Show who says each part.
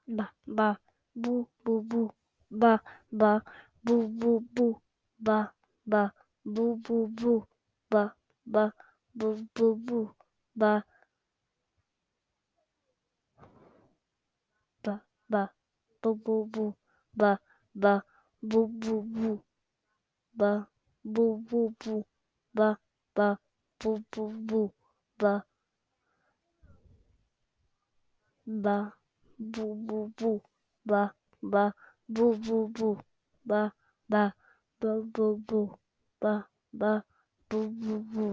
Speaker 1: ba ba boo ba ba boo ba ba boo ba ba boo ba ba ba boo ba ba boo ba boo ba ba boo ba ba ba ba boo ba ba boo ba ba boo